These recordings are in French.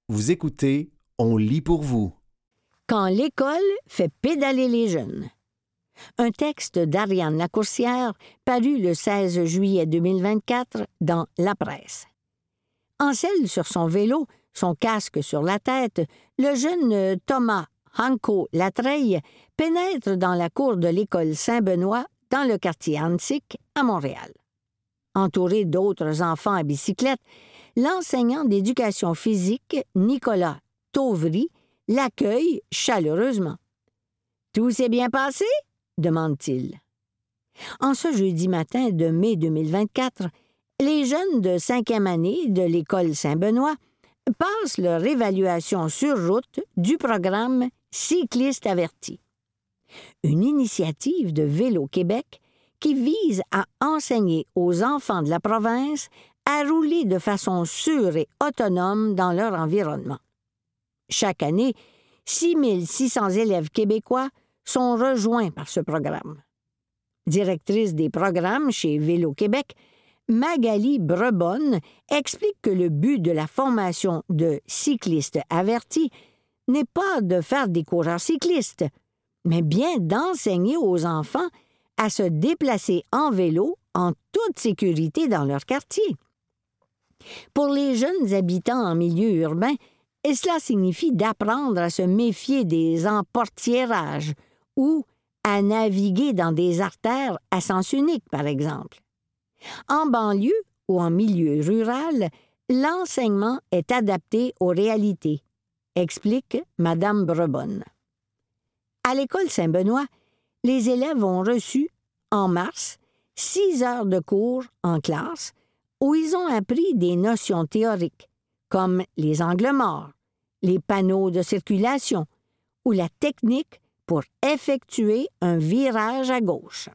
Vous écoutez On lit pour vous. Quand l'école fait pédaler les jeunes. Un texte d'Ariane Lacourcière paru le 16 juillet 2024 dans La Presse. En selle sur son vélo, son casque sur la tête, le jeune Thomas Hanko Latreille pénètre dans la cour de l'école Saint-Benoît dans le quartier Antique à Montréal. Entouré d'autres enfants à bicyclette, l'enseignant d'éducation physique Nicolas Tauvry l'accueille chaleureusement. « Tout s'est bien passé? » demande-t-il. En ce jeudi matin de mai 2024, les jeunes de 5e année de l'école Saint-Benoît passent leur évaluation sur route du programme Cyclistes avertis. Une initiative de Vélo Québec qui vise à enseigner aux enfants de la province à rouler de façon sûre et autonome dans leur environnement. Chaque année, 6 600 élèves québécois sont rejoints par ce programme. Directrice des programmes chez Vélo Québec, Magali Brebonne explique que le but de la formation de cyclistes avertis n'est pas de faire des coureurs cyclistes, mais bien d'enseigner aux enfants à se déplacer en vélo en toute sécurité dans leur quartier. Pour les jeunes habitants en milieu urbain, cela signifie d'apprendre à se méfier des emportiérages ou à naviguer dans des artères à sens unique, par exemple. En banlieue ou en milieu rural, l'enseignement est adapté aux réalités, explique Mme Brebonne. À l'école Saint-Benoît, les élèves ont reçu, en mars, 6 heures de cours en classe où ils ont appris des notions théoriques, comme les angles morts, les panneaux de circulation ou la technique pour effectuer un virage à gauche.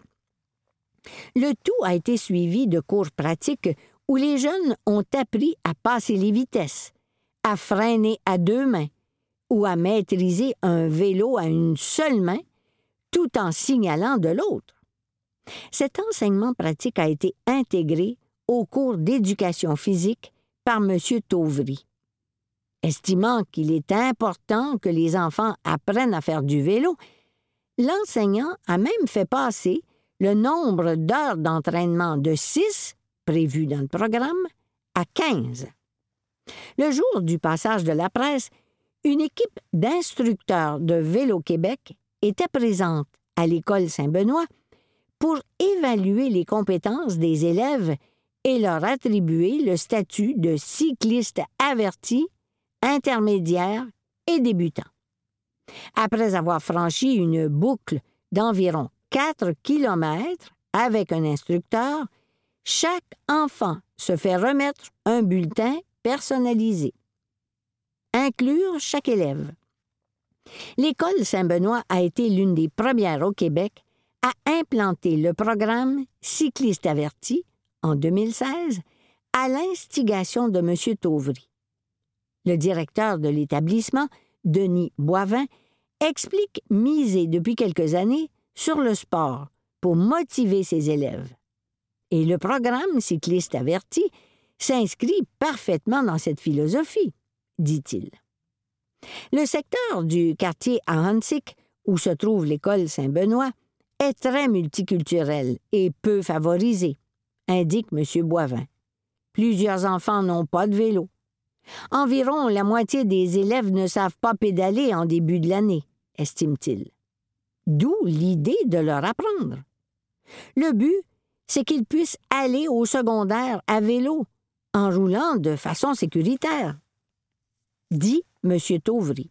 Le tout a été suivi de cours pratiques où les jeunes ont appris à passer les vitesses, à freiner à 2 mains ou à maîtriser un vélo à une seule main tout en signalant de l'autre. Cet enseignement pratique a été intégré au cours d'éducation physique par M. Tauvry. Estimant qu'il est important que les enfants apprennent à faire du vélo, l'enseignant a même fait passer le nombre d'heures d'entraînement de 6, prévu dans le programme, à 15. Le jour du passage de la presse, une équipe d'instructeurs de Vélo Québec était présente à l'école Saint-Benoît pour évaluer les compétences des élèves et leur attribuer le statut de cycliste averti, intermédiaire et débutant. Après avoir franchi une boucle d'environ 4 kilomètres avec un instructeur, chaque enfant se fait remettre un bulletin personnalisé. Inclure chaque élève. L'école Saint-Benoît a été l'une des premières au Québec à implanter le programme Cyclistes avertis en 2016 à l'instigation de M. Tauvry. Le directeur de l'établissement, Denis Boivin, explique miser depuis quelques années sur le sport pour motiver ses élèves. Et le programme Cyclistes avertis s'inscrit parfaitement dans cette philosophie, dit-il. Le secteur du quartier à Antique, où se trouve l'école Saint-Benoît, est très multiculturel et peu favorisé, indique M. Boivin. Plusieurs enfants n'ont pas de vélo. Environ la moitié des élèves ne savent pas pédaler en début de l'année, estime-t-il. D'où l'idée de leur apprendre. Le but, c'est qu'ils puissent aller au secondaire à vélo, en roulant de façon sécuritaire, dit M. Tauvry.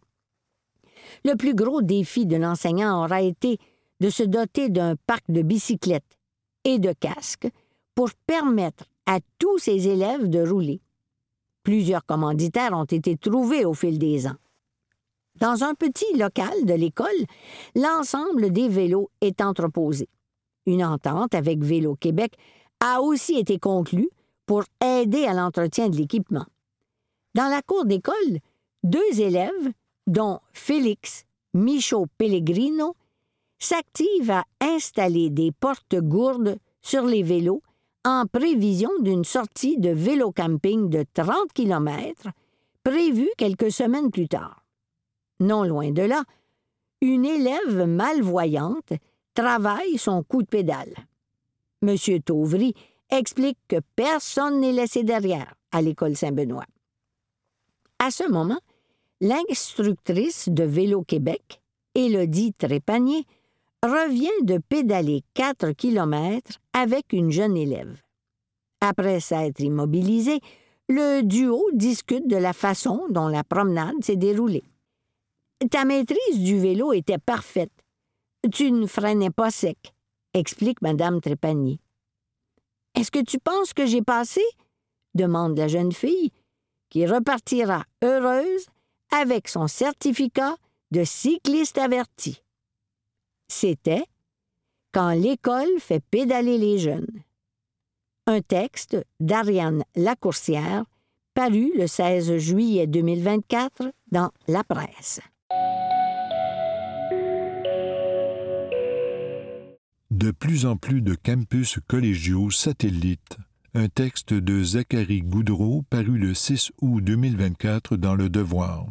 Le plus gros défi de l'enseignant aura été de se doter d'un parc de bicyclettes et de casques pour permettre à tous ses élèves de rouler. Plusieurs commanditaires ont été trouvés au fil des ans. Dans un petit local de l'école, l'ensemble des vélos est entreposé. Une entente avec Vélo Québec a aussi été conclue pour aider à l'entretien de l'équipement. Dans la cour d'école, 2 élèves, dont Félix Michaud-Pellegrino, s'activent à installer des porte-gourdes sur les vélos en prévision d'une sortie de vélo-camping de 30 km prévu quelques semaines plus tard. Non loin de là, une élève malvoyante travaille son coup de pédale. M. Tauvry explique que personne n'est laissé derrière à l'école Saint-Benoît. À ce moment, l'instructrice de Vélo Québec, Élodie Trépanier, revient de pédaler 4 kilomètres avec une jeune élève. Après s'être immobilisé, le duo discute de la façon dont la promenade s'est déroulée. « Ta maîtrise du vélo était parfaite. Tu ne freinais pas sec, » explique Mme Trépanier. « Est-ce que tu penses que j'ai passé? » demande la jeune fille, qui repartira heureuse avec son certificat de cycliste averti. C'était « Quand l'école fait pédaler les jeunes ». Un texte d'Ariane Lacourcière, paru le 16 juillet 2024 dans La Presse. De plus en plus de campus collégiaux satellites. Un texte de Zachary Goudreau paru le 6 août 2024 dans Le Devoir.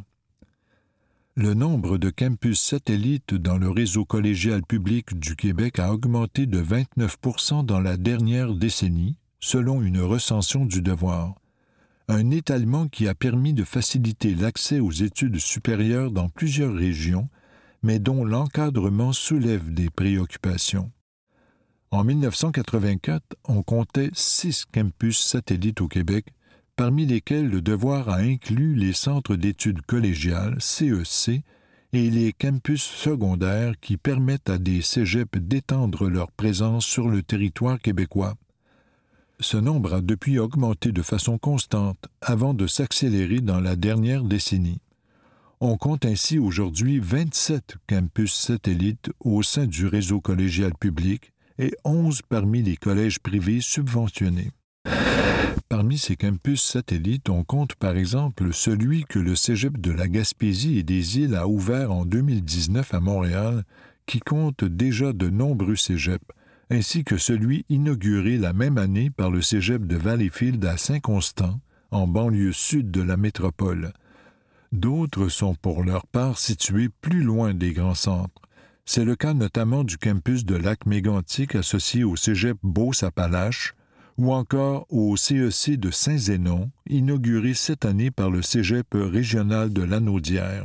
Le nombre de campus satellites dans le réseau collégial public du Québec a augmenté de 29% dans la dernière décennie, selon une recension du Devoir. Un étalement qui a permis de faciliter l'accès aux études supérieures dans plusieurs régions, mais dont l'encadrement soulève des préoccupations. En 1984, on comptait 6 campus satellites au Québec, parmi lesquels le Devoir a inclus les centres d'études collégiales, CEC, et les campus secondaires qui permettent à des cégeps d'étendre leur présence sur le territoire québécois. Ce nombre a depuis augmenté de façon constante avant de s'accélérer dans la dernière décennie. On compte ainsi aujourd'hui 27 campus satellites au sein du réseau collégial public et 11 parmi les collèges privés subventionnés. Parmi ces campus satellites, on compte par exemple celui que le Cégep de la Gaspésie et des Îles a ouvert en 2019 à Montréal, qui compte déjà de nombreux cégeps, ainsi que celui inauguré la même année par le Cégep de Valleyfield à Saint-Constant, en banlieue sud de la métropole. D'autres sont pour leur part situés plus loin des grands centres. C'est le cas notamment du campus de Lac-Mégantic associé au Cégep Beauce-Appalaches ou encore au CEC de Saint-Zénon, inauguré cette année par le Cégep régional de Lanaudière.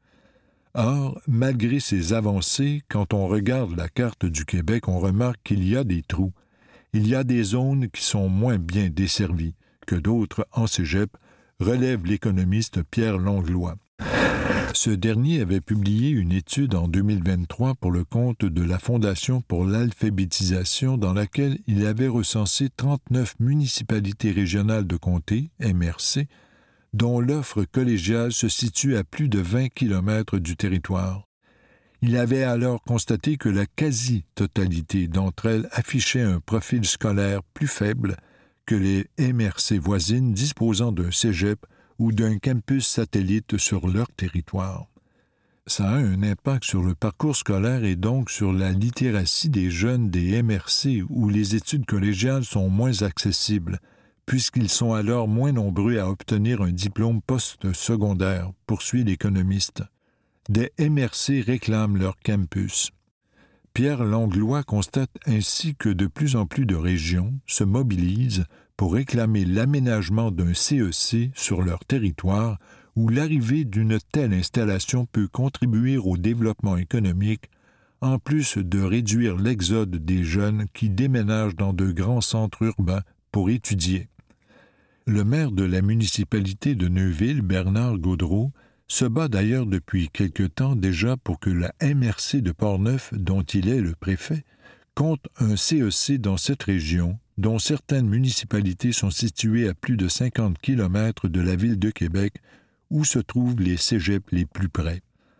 Or, malgré ces avancées, quand on regarde la carte du Québec, on remarque qu'il y a des trous. Il y a des zones qui sont moins bien desservies que d'autres en cégep, relève l'économiste Pierre Langlois. Ce dernier avait publié une étude en 2023 pour le compte de la Fondation pour l'alphabétisation dans laquelle il avait recensé 39 municipalités régionales de comté, MRC, dont l'offre collégiale se situe à plus de 20 km du territoire. Il avait alors constaté que la quasi-totalité d'entre elles affichait un profil scolaire plus faible que les MRC voisines disposant d'un cégep ou d'un campus satellite sur leur territoire. Ça a un impact sur le parcours scolaire et donc sur la littératie des jeunes des MRC où les études collégiales sont moins accessibles, puisqu'ils sont alors moins nombreux à obtenir un diplôme post-secondaire, poursuit l'économiste. Des MRC réclament leur campus. Pierre Langlois constate ainsi que de plus en plus de régions se mobilisent pour réclamer l'aménagement d'un CEC sur leur territoire où l'arrivée d'une telle installation peut contribuer au développement économique, en plus de réduire l'exode des jeunes qui déménagent dans de grands centres urbains pour étudier. Le maire de la municipalité de Neuville, Bernard Gaudreau, se bat d'ailleurs depuis quelque temps déjà pour que la MRC de Portneuf, dont il est le préfet, compte un CEC dans cette région, dont certaines municipalités sont situées à plus de 50 km de la ville de Québec, où se trouvent les cégeps les plus près.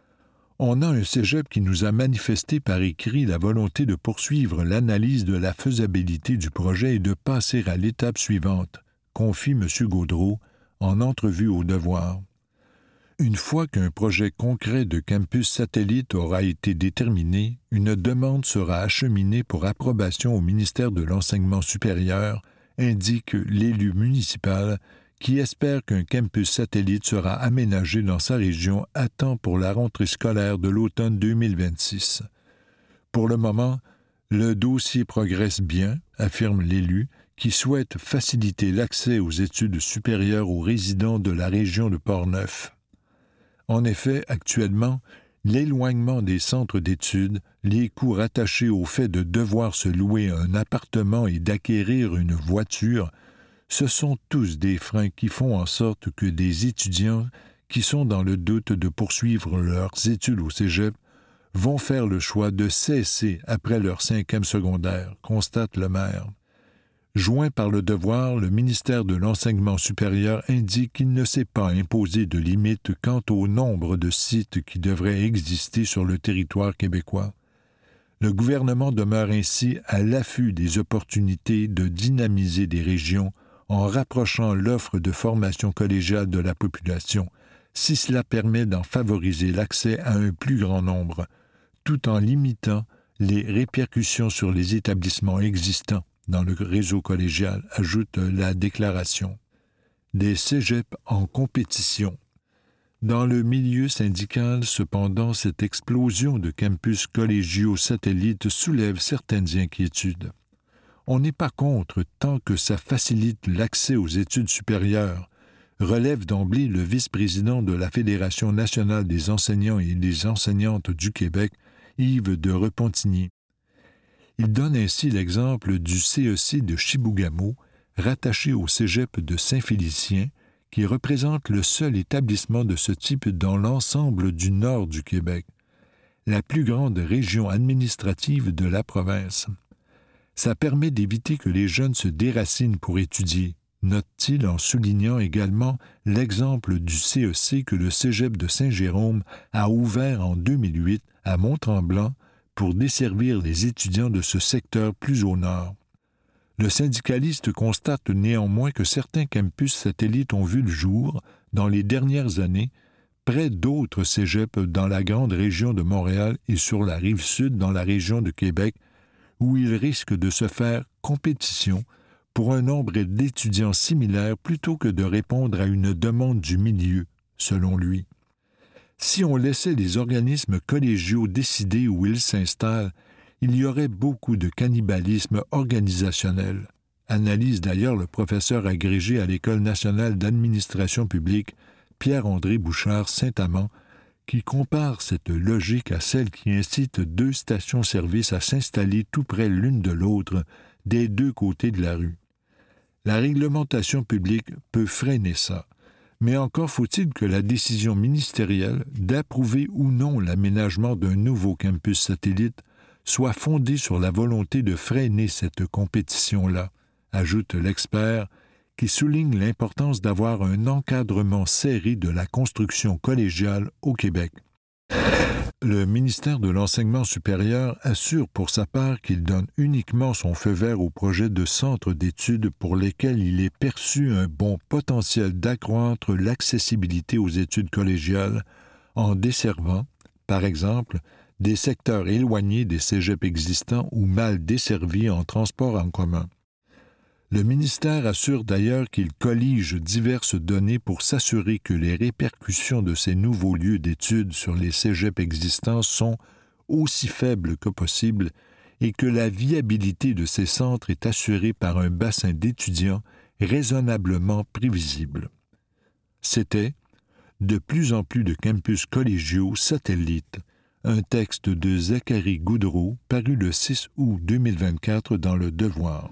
On a un cégep qui nous a manifesté par écrit la volonté de poursuivre l'analyse de la faisabilité du projet et de passer à l'étape suivante, confie M. Gaudreau en entrevue au Devoir. Une fois qu'un projet concret de campus satellite aura été déterminé, une demande sera acheminée pour approbation au ministère de l'Enseignement supérieur, indique l'élu municipal qui espère qu'un campus satellite sera aménagé dans sa région à temps pour la rentrée scolaire de l'automne 2026. Pour le moment, le dossier progresse bien, affirme l'élu, qui souhaite faciliter l'accès aux études supérieures aux résidents de la région de Portneuf. En effet, actuellement, l'éloignement des centres d'études, les coûts rattachés au fait de devoir se louer un appartement et d'acquérir une voiture, ce sont tous des freins qui font en sorte que des étudiants qui sont dans le doute de poursuivre leurs études au cégep vont faire le choix de cesser après leur 5e secondaire, constate le maire. Joint par le Devoir, le ministère de l'Enseignement supérieur indique qu'il ne s'est pas imposé de limite quant au nombre de sites qui devraient exister sur le territoire québécois. Le gouvernement demeure ainsi à l'affût des opportunités de dynamiser des régions en rapprochant l'offre de formation collégiale de la population, si cela permet d'en favoriser l'accès à un plus grand nombre, tout en limitant les répercussions sur les établissements existants dans le réseau collégial, ajoute la déclaration. Des cégeps en compétition. Dans le milieu syndical, cependant, cette explosion de campus collégiaux satellites soulève certaines inquiétudes. On n'est pas contre tant que ça facilite l'accès aux études supérieures, relève d'emblée le vice-président de la Fédération nationale des enseignants et des enseignantes du Québec, Yves de Repentigny. Il donne ainsi l'exemple du CEC de Chibougamau, rattaché au cégep de Saint-Félicien, qui représente le seul établissement de ce type dans l'ensemble du nord du Québec, la plus grande région administrative de la province. Ça permet d'éviter que les jeunes se déracinent pour étudier, note-t-il en soulignant également l'exemple du CEC que le cégep de Saint-Jérôme a ouvert en 2008 à Mont-Tremblant pour desservir les étudiants de ce secteur plus au nord. Le syndicaliste constate néanmoins que certains campus satellites ont vu le jour, dans les dernières années, près d'autres cégeps dans la grande région de Montréal et sur la rive sud dans la région de Québec, où ils risquent de se faire compétition pour un nombre d'étudiants similaires plutôt que de répondre à une demande du milieu, selon lui. Si on laissait les organismes collégiaux décider où ils s'installent, il y aurait beaucoup de cannibalisme organisationnel, analyse d'ailleurs le professeur agrégé à l'École nationale d'administration publique, Pierre-André Bouchard Saint-Amand, qui compare cette logique à celle qui incite 2 stations-service à s'installer tout près l'une de l'autre, des 2 côtés de la rue. La réglementation publique peut freiner ça, mais encore faut-il que la décision ministérielle d'approuver ou non l'aménagement d'un nouveau campus satellite soit fondée sur la volonté de freiner cette compétition-là, ajoute l'expert, qui souligne l'importance d'avoir un encadrement serré de la construction collégiale au Québec. Le ministère de l'Enseignement supérieur assure pour sa part qu'il donne uniquement son feu vert aux projets de centres d'études pour lesquels il est perçu un bon potentiel d'accroître l'accessibilité aux études collégiales en desservant, par exemple, des secteurs éloignés des cégeps existants ou mal desservis en transport en commun. Le ministère assure d'ailleurs qu'il collige diverses données pour s'assurer que les répercussions de ces nouveaux lieux d'études sur les cégeps existants sont aussi faibles que possible et que la viabilité de ces centres est assurée par un bassin d'étudiants raisonnablement prévisible. C'était « De plus en plus de campus collégiaux satellites », un texte de Zachary Goudreau paru le 6 août 2024 dans Le Devoir.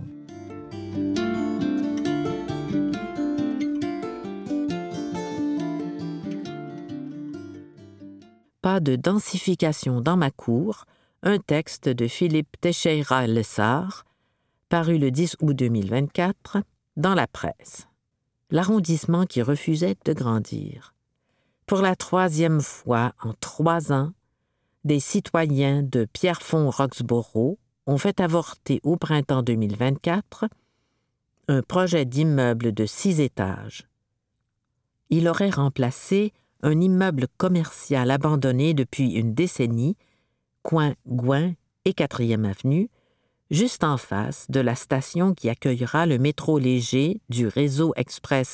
Pas de densification dans ma cour, un texte de Philippe Teixeira-Lessard, paru le 10 août 2024 dans la presse. L'arrondissement qui refusait de grandir. Pour la 3e fois en 3 ans, des citoyens de Pierrefonds-Roxborough ont fait avorter au printemps 2024 un projet d'immeuble de 6 étages. Il aurait remplacé un immeuble commercial abandonné depuis une décennie, coin Gouin et 4e avenue, juste en face de la station qui accueillera le métro léger du réseau express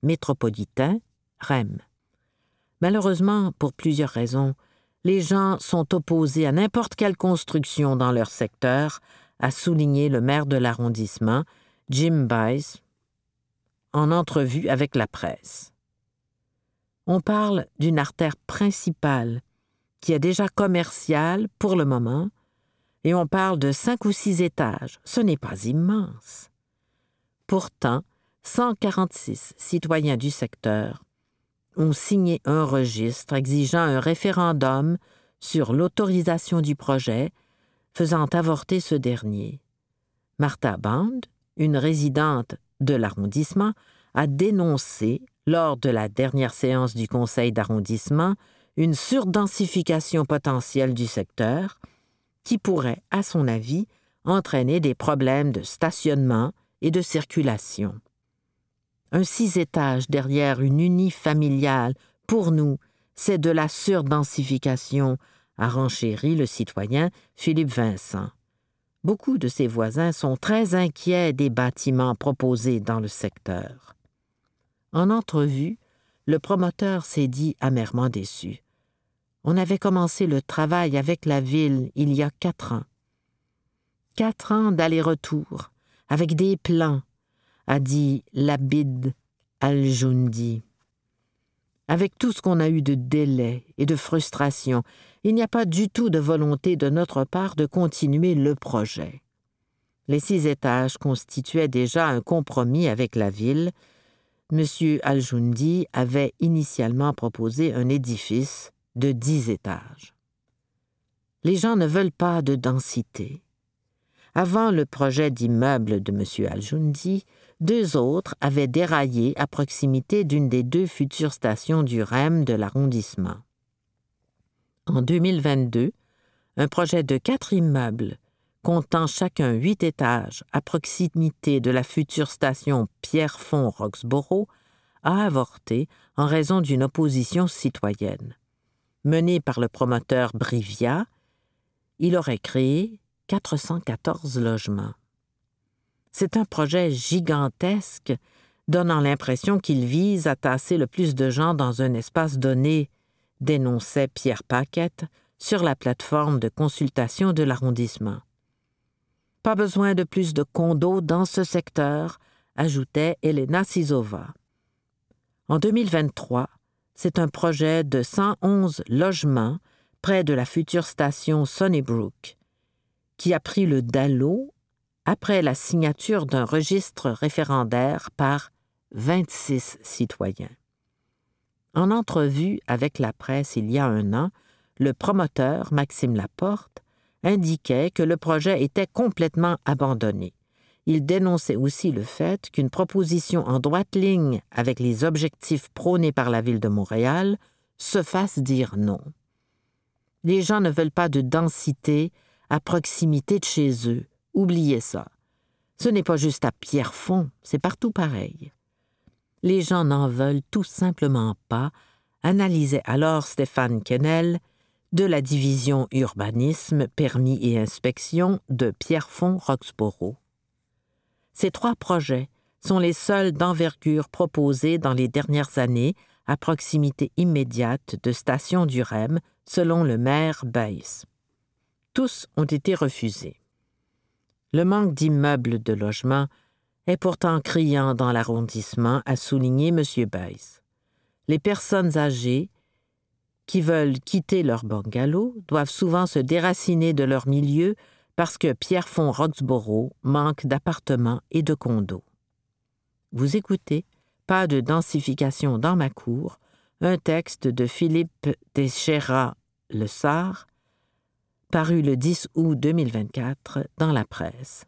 métropolitain, REM. Malheureusement, pour plusieurs raisons, les gens sont opposés à n'importe quelle construction dans leur secteur, a souligné le maire de l'arrondissement, Jim Bice, en entrevue avec la presse. On parle d'une artère principale qui est déjà commerciale pour le moment, et on parle de 5 ou 6 étages. Ce n'est pas immense. Pourtant, 146 citoyens du secteur ont signé un registre exigeant un référendum sur l'autorisation du projet, faisant avorter ce dernier. Martha Bond, une résidente de l'arrondissement, a dénoncé, lors de la dernière séance du conseil d'arrondissement, une surdensification potentielle du secteur qui pourrait, à son avis, entraîner des problèmes de stationnement et de circulation. Un 6 étages derrière une unifamiliale, pour nous, c'est de la surdensification, a renchéri le citoyen Philippe Vincent. Beaucoup de ses voisins sont très inquiets des bâtiments proposés dans le secteur. En entrevue, le promoteur s'est dit amèrement déçu. On avait commencé le travail avec la ville il y a 4 ans. 4 ans d'aller-retour, avec des plans, a dit Labid Al-Joundi. Avec tout ce qu'on a eu de délai et de frustration, il n'y a pas du tout de volonté de notre part de continuer le projet. Les 6 étages constituaient déjà un compromis avec la ville. M. Al-Joundi avait initialement proposé un édifice de 10 étages. Les gens ne veulent pas de densité. Avant le projet d'immeuble de M. Al-Joundi, 2 autres avaient déraillé à proximité d'une des 2 futures stations du REM de l'arrondissement. En 2022, un projet de 4 immeubles, comptant chacun 8 étages à proximité de la future station Pierrefonds-Roxboro, a avorté en raison d'une opposition citoyenne. Mené par le promoteur Brivia, il aurait créé 414 logements. C'est un projet gigantesque, donnant l'impression qu'il vise à tasser le plus de gens dans un espace donné, dénonçait Pierre Paquette sur la plateforme de consultation de l'arrondissement. Pas besoin de plus de condos dans ce secteur, ajoutait Elena Sizova. En 2023, c'est un projet de 111 logements près de la future station Sunnybrook, qui a pris le DALO après la signature d'un registre référendaire par 26 citoyens. En entrevue avec la presse il y a 1 an, le promoteur, Maxime Laporte, indiquait que le projet était complètement abandonné. Il dénonçait aussi le fait qu'une proposition en droite ligne avec les objectifs prônés par la Ville de Montréal se fasse dire non. Les gens ne veulent pas de densité à proximité de chez eux. Oubliez ça. Ce n'est pas juste à Pierrefonds, c'est partout pareil. Les gens n'en veulent tout simplement pas, analysait alors Stéphane Quesnel de la division urbanisme, permis et inspection de Pierrefonds-Roxboro. Ces 3 projets sont les seuls d'envergure proposés dans les dernières années à proximité immédiate de stations du REM, selon le maire Bice. Tous ont été refusés. Le manque d'immeubles de logement est pourtant criant dans l'arrondissement, a souligné M. Bice. Les personnes âgées qui veulent quitter leur bungalow doivent souvent se déraciner de leur milieu parce que Pierrefonds-Roxboro manque d'appartements et de condos. Vous écoutez « Pas de densification dans ma cour », un texte de Philippe Teixeira-Lessard, paru le 10 août 2024 dans la presse.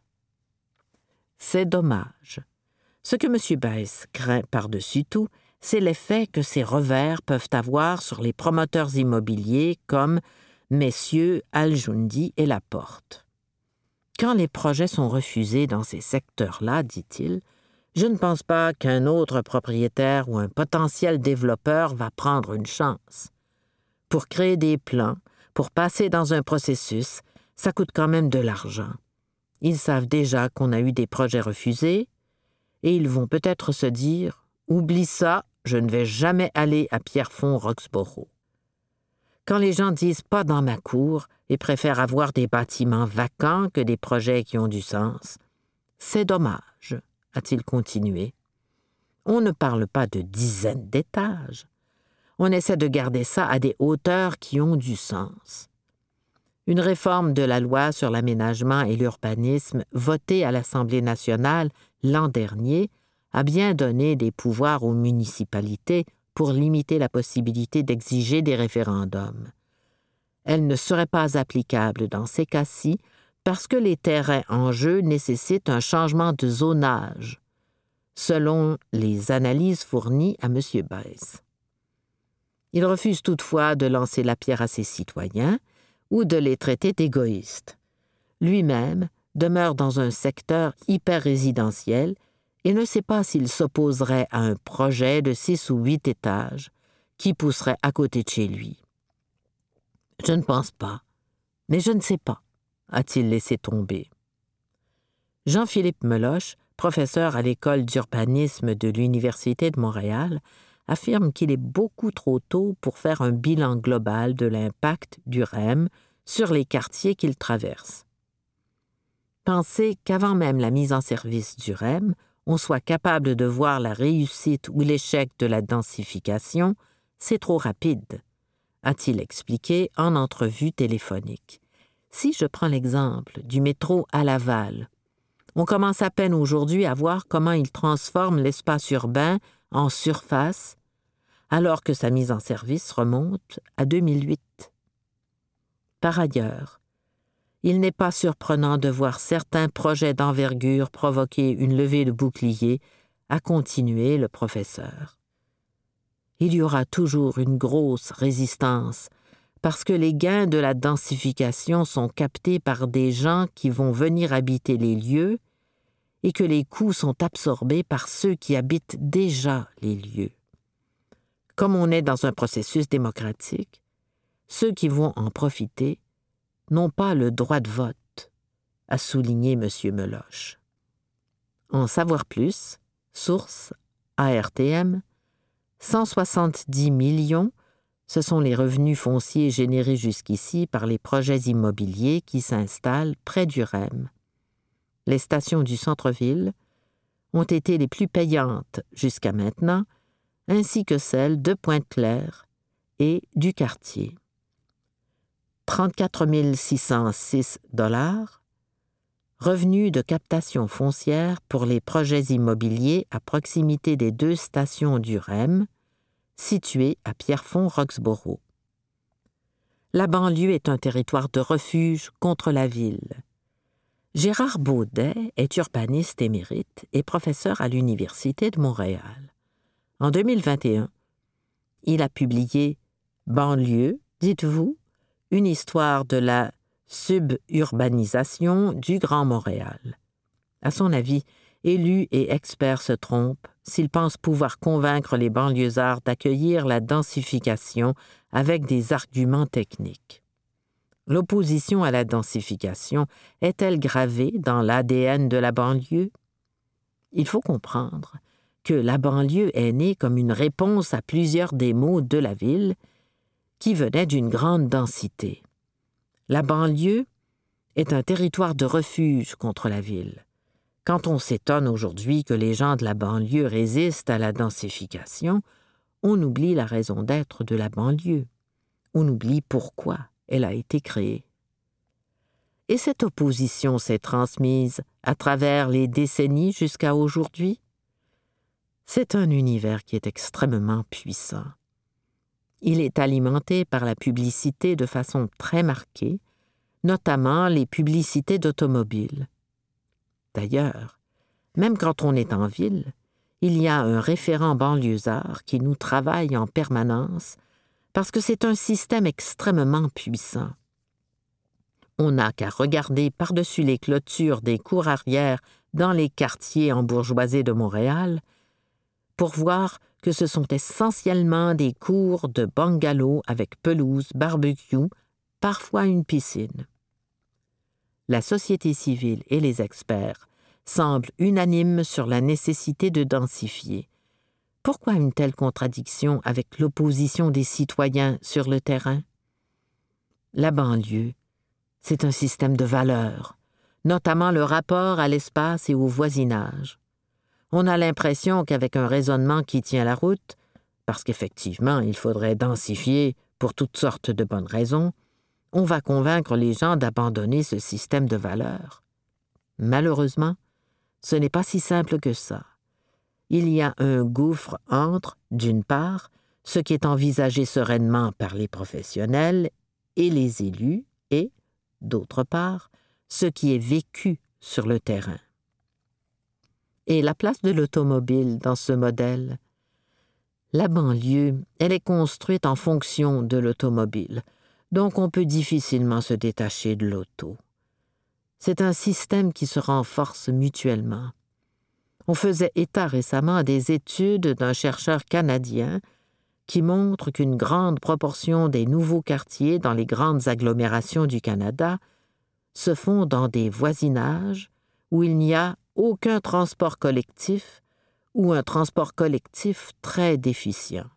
C'est dommage. Ce que M. Bice craint par-dessus tout, c'est l'effet que ces revers peuvent avoir sur les promoteurs immobiliers comme messieurs Al-Joundi et Laporte. Quand les projets sont refusés dans ces secteurs-là, dit-il, je ne pense pas qu'un autre propriétaire ou un potentiel développeur va prendre une chance. Pour créer des plans, pour passer dans un processus, ça coûte quand même de l'argent. Ils savent déjà qu'on a eu des projets refusés et ils vont peut-être se dire Oublie ça, je ne vais jamais aller à Pierrefonds-Roxborough. Quand les gens disent pas dans ma cour et préfèrent avoir des bâtiments vacants que des projets qui ont du sens, c'est dommage, a-t-il continué. On ne parle pas de dizaines d'étages. On essaie de garder ça à des hauteurs qui ont du sens. Une réforme de la loi sur l'aménagement et l'urbanisme votée à l'Assemblée nationale l'an dernier a bien donné des pouvoirs aux municipalités pour limiter la possibilité d'exiger des référendums. Elle ne serait pas applicable dans ces cas-ci parce que les terrains en jeu nécessitent un changement de zonage, selon les analyses fournies à M. Baisse. Il refuse toutefois de lancer la pierre à ses citoyens ou de les traiter d'égoïstes. Lui-même demeure dans un secteur hyper-résidentiel et ne sait pas s'il s'opposerait à un projet de 6 ou 8 étages qui pousserait à côté de chez lui. « Je ne pense pas, mais je ne sais pas », a-t-il laissé tomber. Jean-Philippe Meloche, professeur à l'École d'urbanisme de l'Université de Montréal, affirme qu'il est beaucoup trop tôt pour faire un bilan global de l'impact du REM sur les quartiers qu'il traverse. Penser qu'avant même la mise en service du REM, on soit capable de voir la réussite ou l'échec de la densification, c'est trop rapide, a-t-il expliqué en entrevue téléphonique. Si je prends l'exemple du métro à Laval, on commence à peine aujourd'hui à voir comment il transforme l'espace urbain en surface, alors que sa mise en service remonte à 2008. Par ailleurs, il n'est pas surprenant de voir certains projets d'envergure provoquer une levée de boucliers, a continué le professeur. Il y aura toujours une grosse résistance parce que les gains de la densification sont captés par des gens qui vont venir habiter les lieux et que les coûts sont absorbés par ceux qui habitent déjà les lieux. Comme on est dans un processus démocratique, ceux qui vont en profiter n'ont pas le droit de vote, a souligné M. Meloche. En savoir plus, source ARTM, 170 millions, ce sont les revenus fonciers générés jusqu'ici par les projets immobiliers qui s'installent près du REM. Les stations du centre-ville ont été les plus payantes jusqu'à maintenant, ainsi que celles de Pointe-Claire et du quartier. 34 606 $, revenus de captation foncière pour les projets immobiliers à proximité des 2 stations du REM, situées à Pierrefonds-Roxborough. La banlieue est un territoire de refuge contre la ville. Gérard Baudet est urbaniste émérite et professeur à l'Université de Montréal. En 2021, il a publié « Banlieue, dites-vous, une histoire de la suburbanisation du Grand Montréal ». À son avis, élus et experts se trompent s'ils pensent pouvoir convaincre les banlieusards d'accueillir la densification avec des arguments techniques. L'opposition à la densification est-elle gravée dans l'ADN de la banlieue? Il faut comprendre que la banlieue est née comme une réponse à plusieurs des maux de la ville qui venaient d'une grande densité. La banlieue est un territoire de refuge contre la ville. Quand on s'étonne aujourd'hui que les gens de la banlieue résistent à la densification, on oublie la raison d'être de la banlieue. On oublie pourquoi elle a été créée. Et cette opposition s'est transmise à travers les décennies jusqu'à aujourd'hui. C'est un univers qui est extrêmement puissant. Il est alimenté par la publicité de façon très marquée, notamment les publicités d'automobiles. D'ailleurs, même quand on est en ville, il y a un référent banlieusard qui nous travaille en permanence parce que c'est un système extrêmement puissant. On n'a qu'à regarder par-dessus les clôtures des cours arrière dans les quartiers embourgeoisés de Montréal pour voir que ce sont essentiellement des cours de bungalows avec pelouse, barbecue, parfois une piscine. La société civile et les experts semblent unanimes sur la nécessité de densifier, Pourquoi une telle contradiction avec l'opposition des citoyens sur le terrain? La banlieue, c'est un système de valeurs, notamment le rapport à l'espace et au voisinage. On a l'impression qu'avec un raisonnement qui tient la route, parce qu'effectivement, il faudrait densifier pour toutes sortes de bonnes raisons, on va convaincre les gens d'abandonner ce système de valeurs. Malheureusement, ce n'est pas si simple que ça. Il y a un gouffre entre, d'une part, ce qui est envisagé sereinement par les professionnels et les élus, et, d'autre part, ce qui est vécu sur le terrain. Et la place de l'automobile dans ce modèle? La banlieue, elle est construite en fonction de l'automobile, donc on peut difficilement se détacher de l'auto. C'est un système qui se renforce mutuellement. On faisait état récemment des études d'un chercheur canadien qui montre qu'une grande proportion des nouveaux quartiers dans les grandes agglomérations du Canada se font dans des voisinages où il n'y a aucun transport collectif ou un transport collectif très déficient.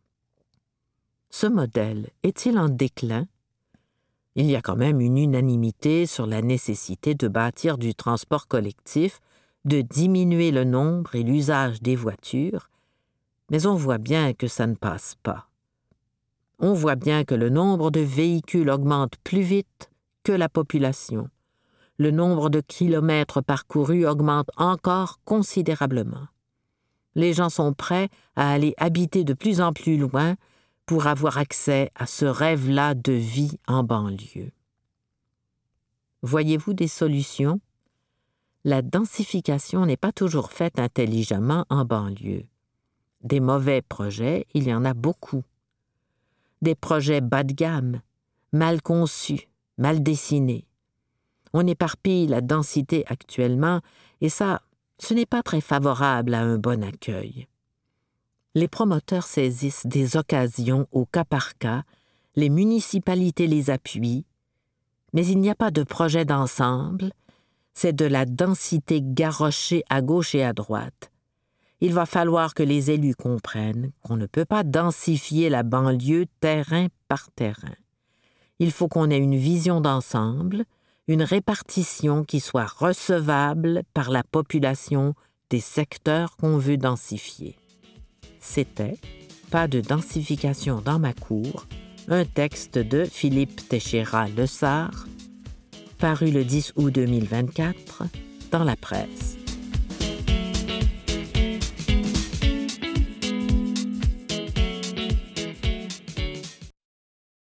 Ce modèle est-il en déclin? Il y a quand même une unanimité sur la nécessité de bâtir du transport collectif, de diminuer le nombre et l'usage des voitures, mais on voit bien que ça ne passe pas. On voit bien que le nombre de véhicules augmente plus vite que la population. Le nombre de kilomètres parcourus augmente encore considérablement. Les gens sont prêts à aller habiter de plus en plus loin pour avoir accès à ce rêve-là de vie en banlieue. Voyez-vous des solutions? La densification n'est pas toujours faite intelligemment en banlieue. Des mauvais projets, il y en a beaucoup. Des projets bas de gamme, mal conçus, mal dessinés. On éparpille la densité actuellement, et ça, ce n'est pas très favorable à un bon accueil. Les promoteurs saisissent des occasions au cas par cas, les municipalités les appuient, mais il n'y a pas de projet d'ensemble, c'est de la densité garrochée à gauche et à droite. Il va falloir que les élus comprennent qu'on ne peut pas densifier la banlieue terrain par terrain. Il faut qu'on ait une vision d'ensemble, une répartition qui soit recevable par la population des secteurs qu'on veut densifier. C'était « Pas de densification dans ma cour », un texte de Philippe Teixeira Lessard, paru le 10 août 2024 dans la presse.